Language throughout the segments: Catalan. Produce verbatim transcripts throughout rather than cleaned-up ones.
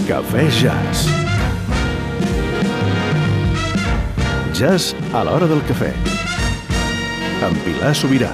Cafè Jazz. Jazz a l'hora del cafè. Amb Pilar Sobirà.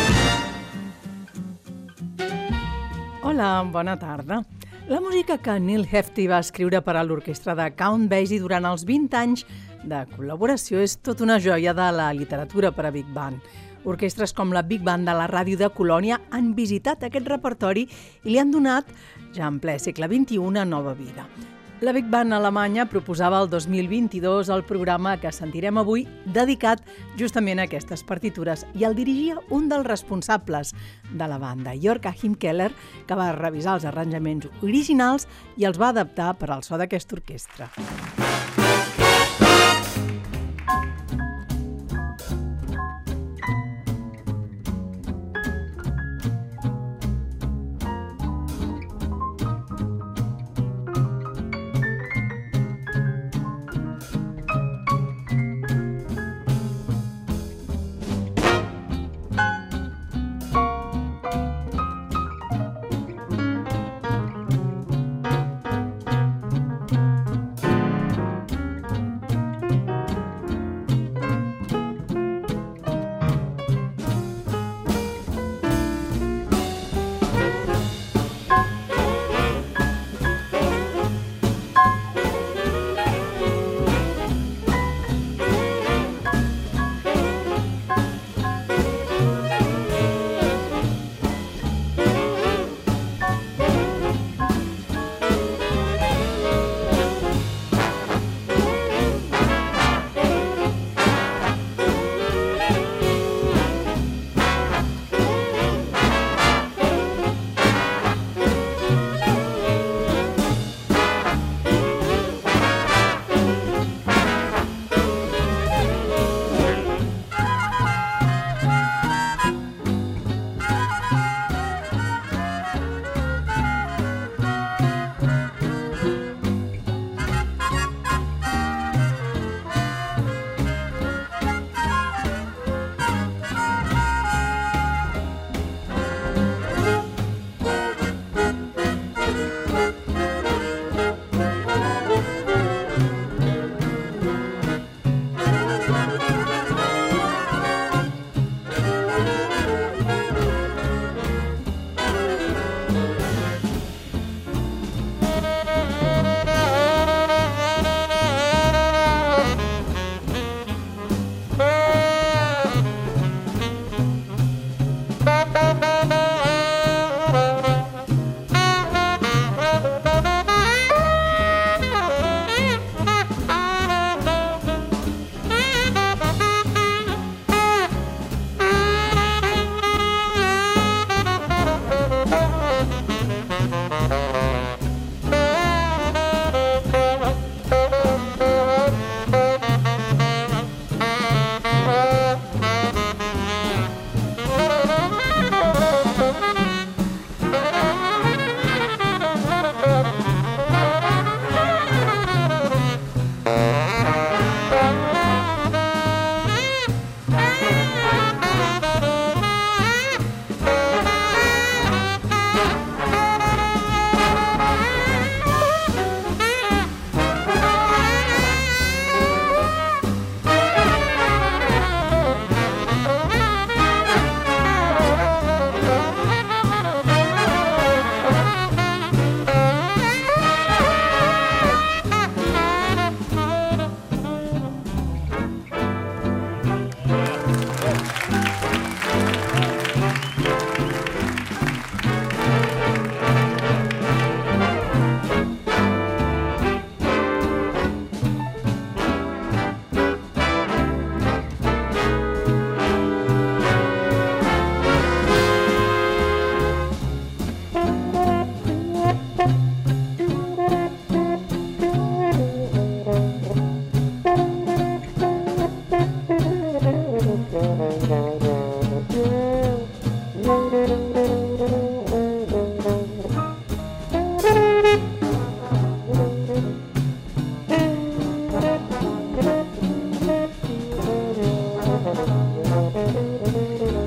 Hola, bona tarda. La música que Neil Hefti va escriure per a l'orquestra de Count Basie durant els vint anys de col·laboració és tot una joia de la literatura per a Big Band. Orquestres com la Big Band de la Ràdio de Colònia han visitat aquest repertori i li han donat, ja en ple segle vint-i-u, una nova vida. La Big Band alemanya proposava el dos mil vint-i-dos el programa que sentirem avui dedicat justament a aquestes partitures i el dirigia un dels responsables de la banda, Jörg Achim Keller, que va revisar els arranjaments originals i els va adaptar per al so d'aquesta orquestra.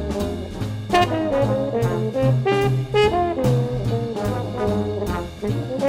Thank you.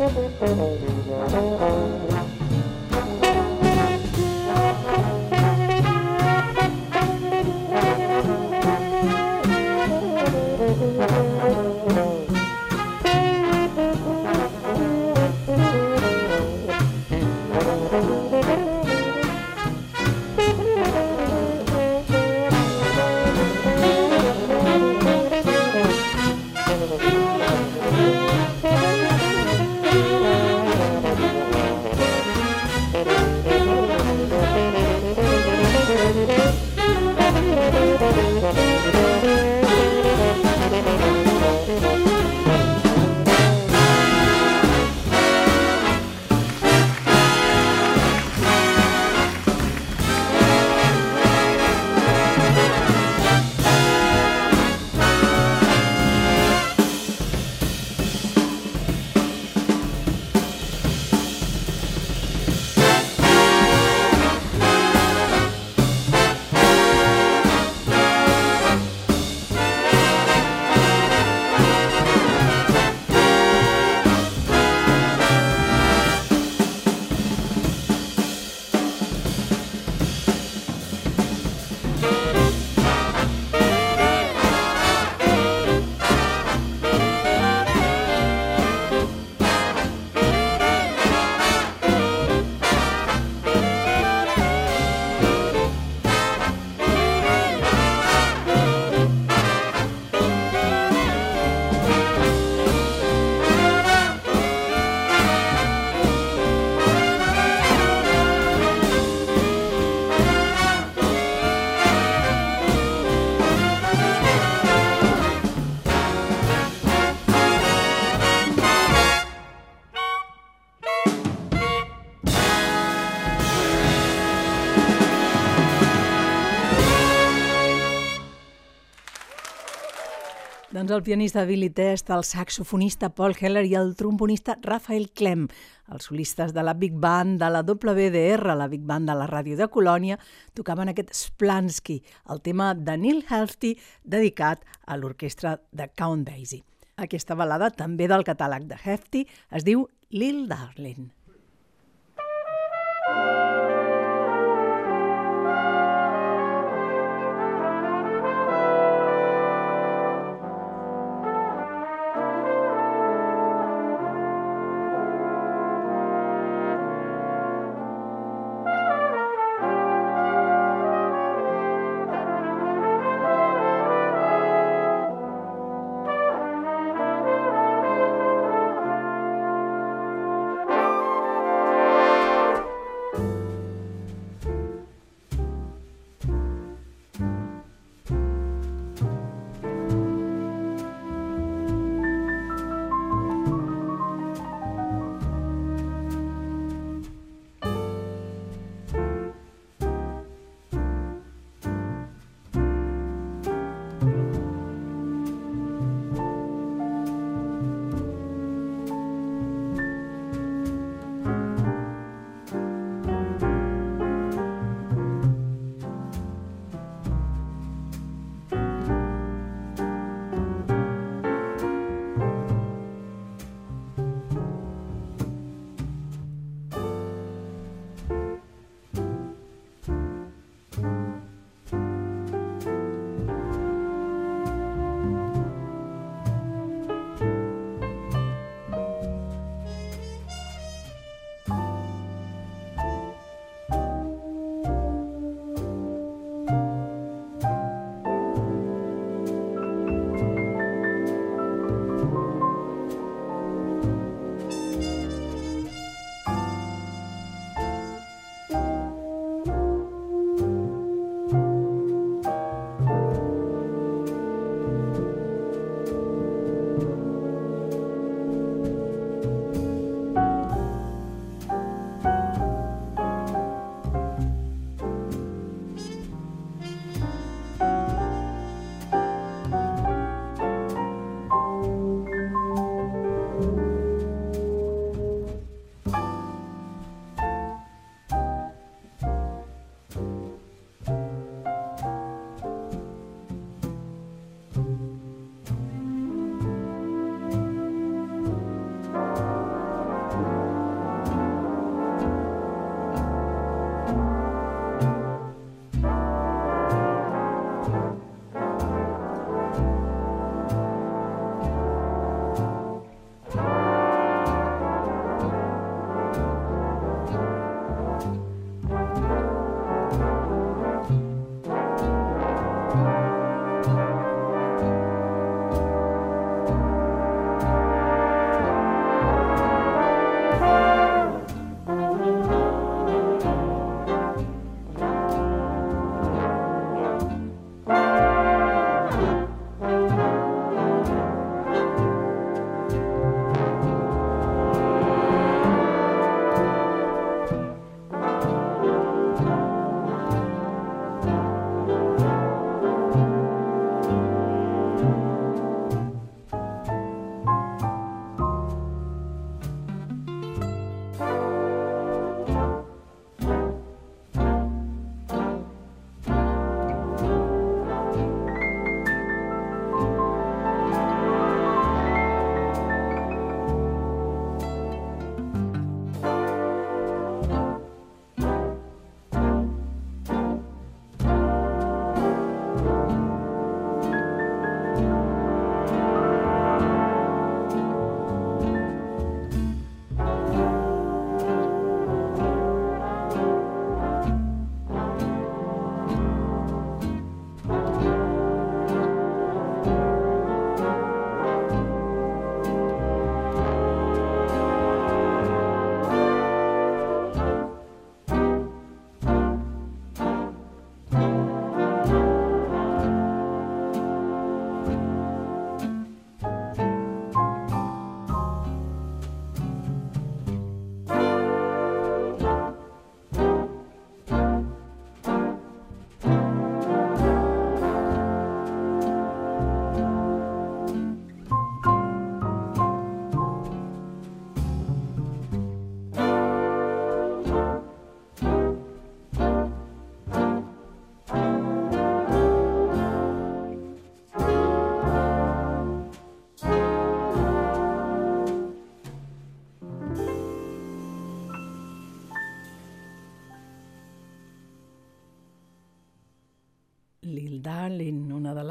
Doncs el pianista Billy Test, el saxofonista Paul Heller i el trombonista Raphael Clem, els solistes de la Big Band de la W D R, la Big Band de la ràdio de Colònia, tocaven aquest Splansky, el tema de Neil Hefti dedicat a l'orquestra de Count Basie. Aquesta balada, també del catàleg de Hefti, es diu Lil Darling.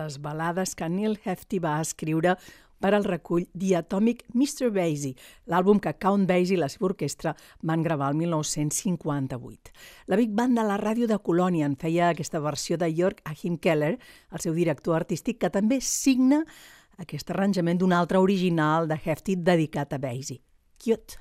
les balades que Neil Hefti va escriure per al recull The Atomic mister Basie, l'àlbum que Count Basie i la seva orquestra van gravar el mil nou-cents cinquanta-vuit. La Big Band de la ràdio de Colònia en feia aquesta versió de Jörg Achim Keller, el seu director artístic, que també signa aquest arranjament d'un altre original de Hefti dedicat a Basie, Cute.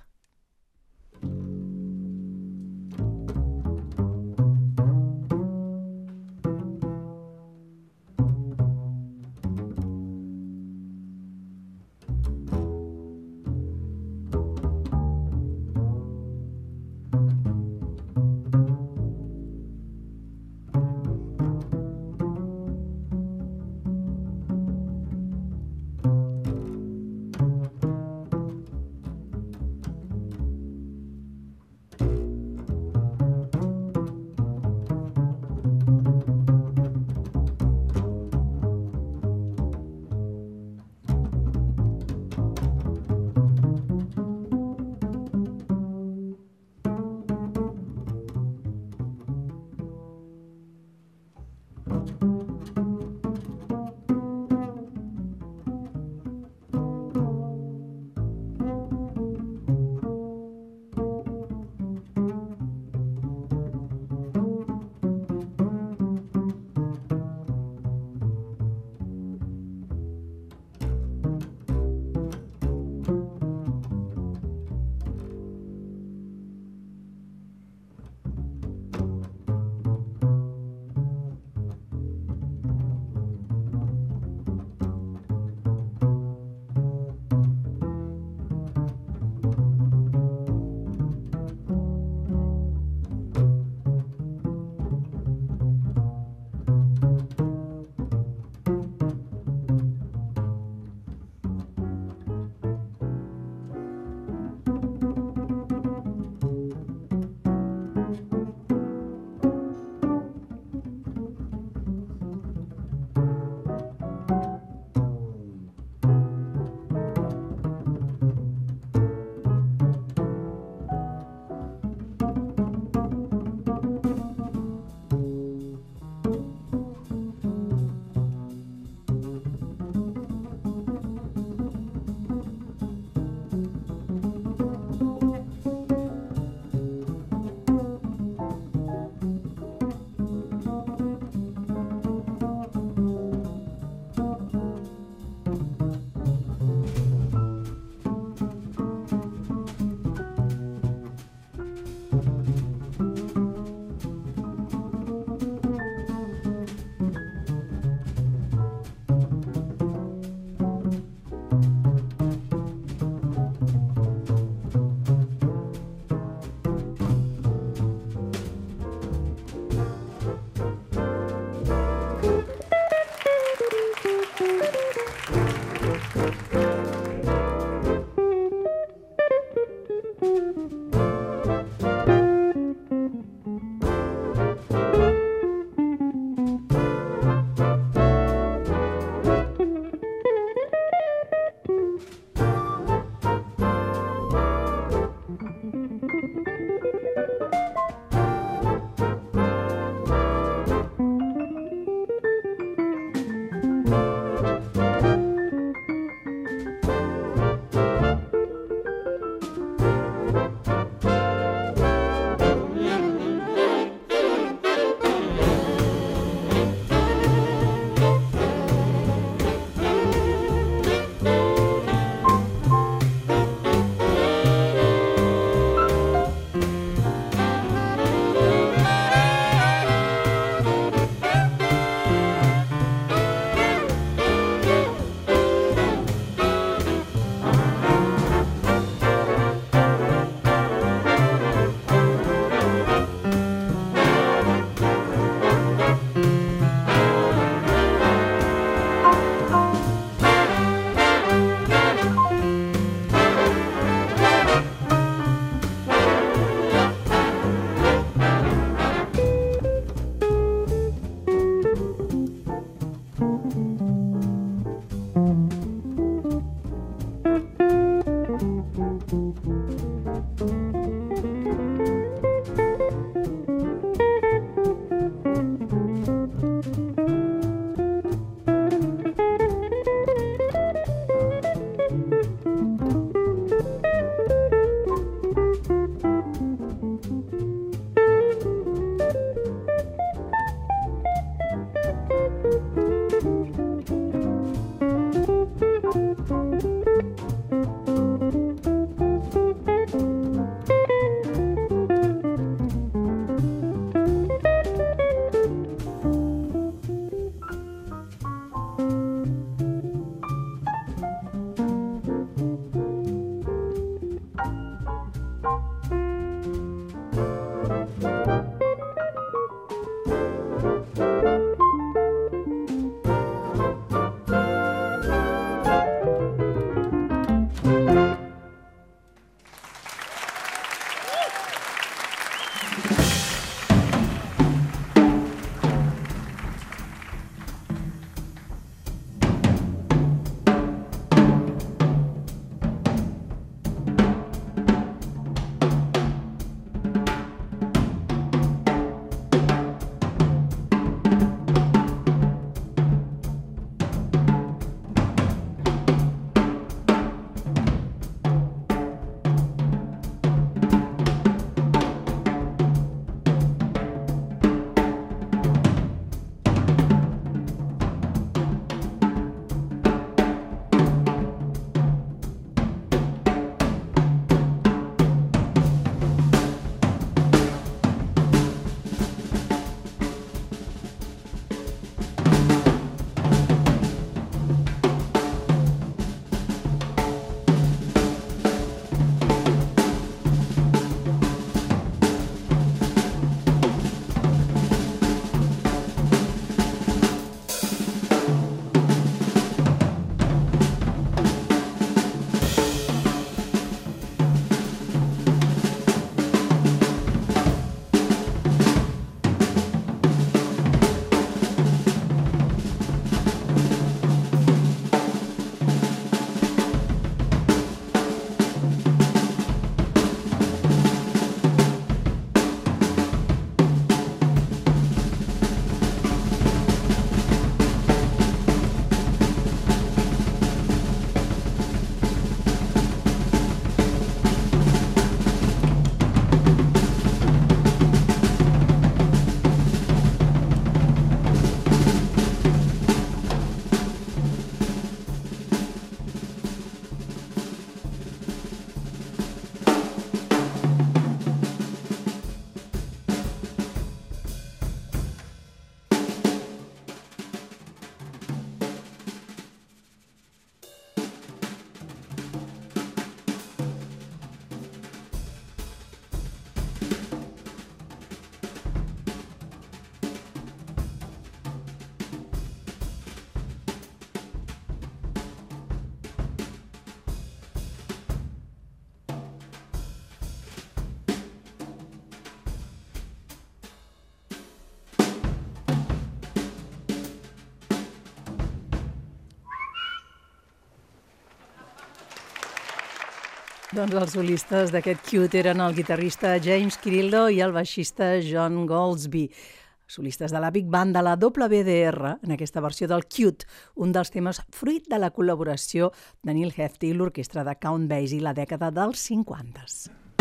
Doncs els solistes d'aquest Cute eren el guitarrista James Kirillo i el baixista John Goldsby, solistes de la Big Band de la W D R, en aquesta versió del Cute, un dels temes fruit de la col·laboració de Neil Hefti i l'orquestra de Count Basie la dècada dels cinquantes.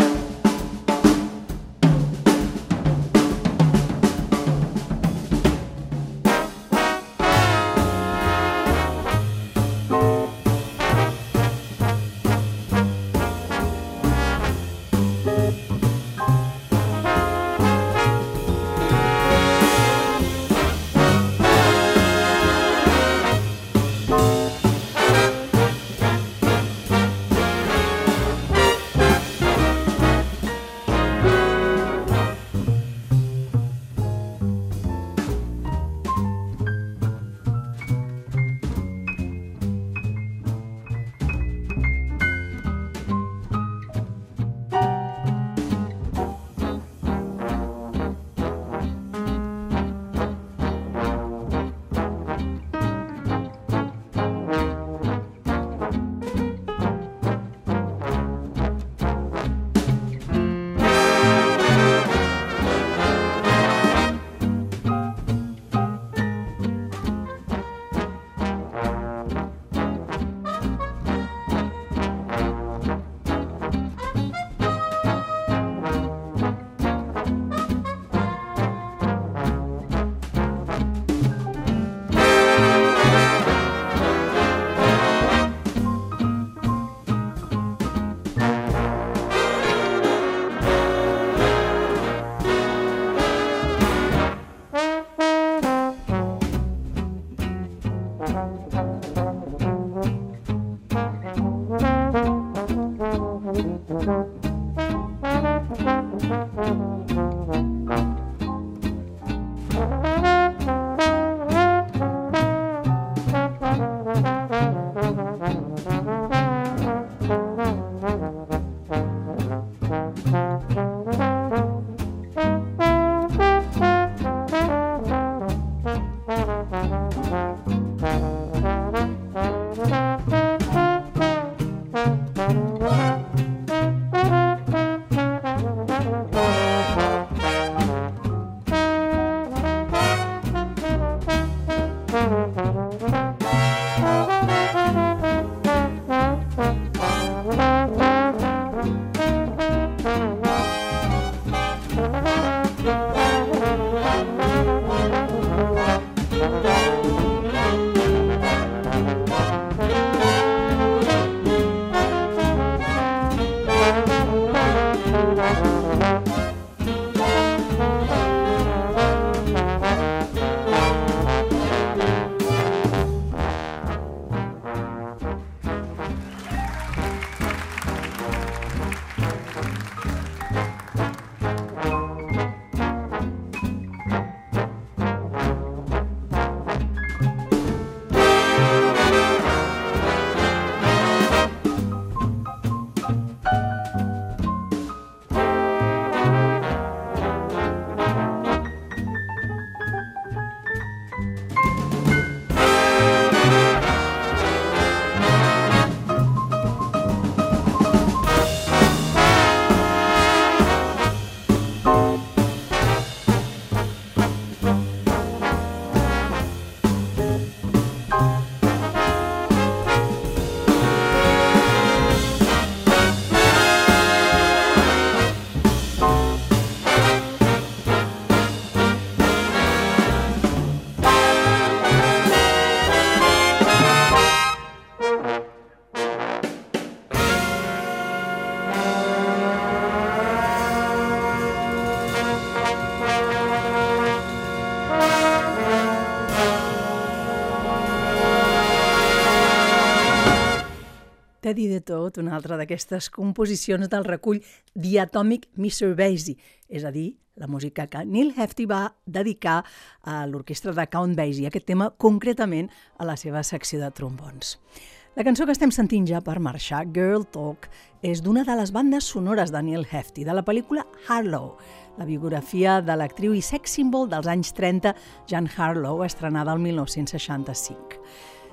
T'he dit de tot, una altra d'aquestes composicions del recull The Atomic mister Basie, és a dir, la música que Neil Hefti va dedicar a l'orquestra de Count Basie, aquest tema concretament a la seva secció de trombons. La cançó que estem sentint ja per marxar, Girl Talk, és d'una de les bandes sonores de Neil Hefti, de la pel·lícula Harlow, la biografia de l'actriu i sex symbol dels anys trenta, Jean Harlow, estrenada el mil nou-cents seixanta-cinc.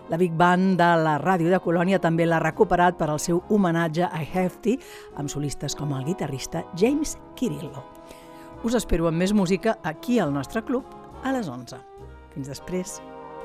La Big Band de la ràdio de Colònia també l'ha recuperat per al seu homenatge a Hefti, amb solistes com el guitarrista James Kirillo. Us espero amb més música aquí al nostre club a les onze. Fins després.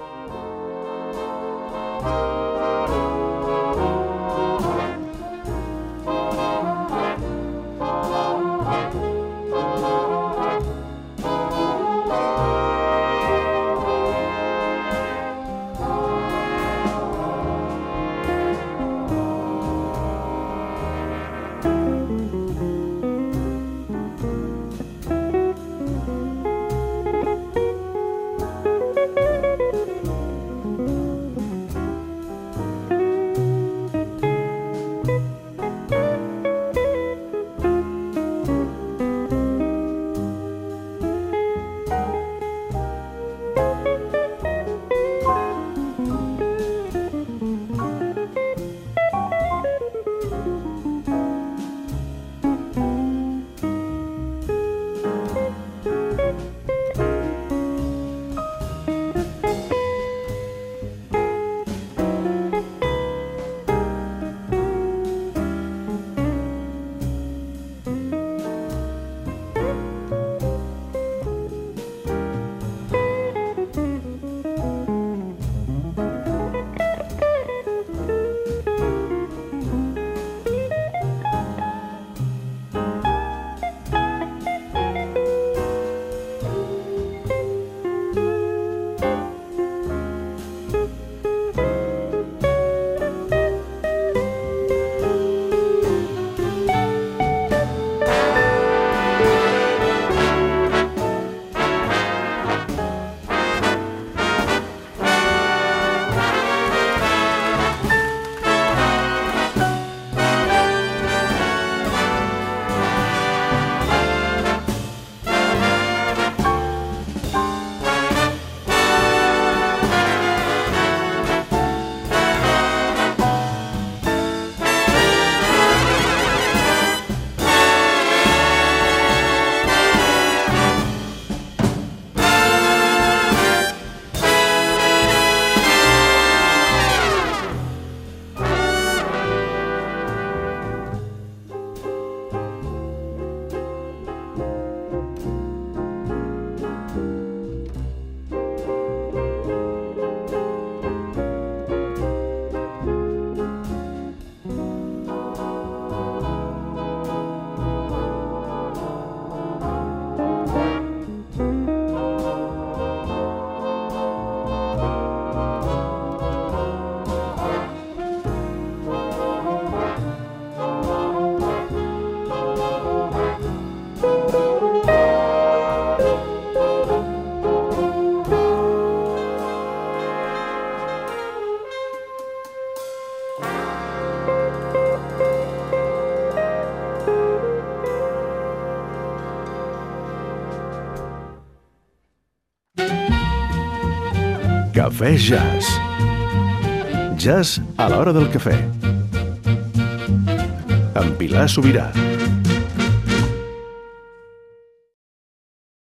Cafè Jazz. Jazz a l'hora del cafè. Amb Pilar Sobirà.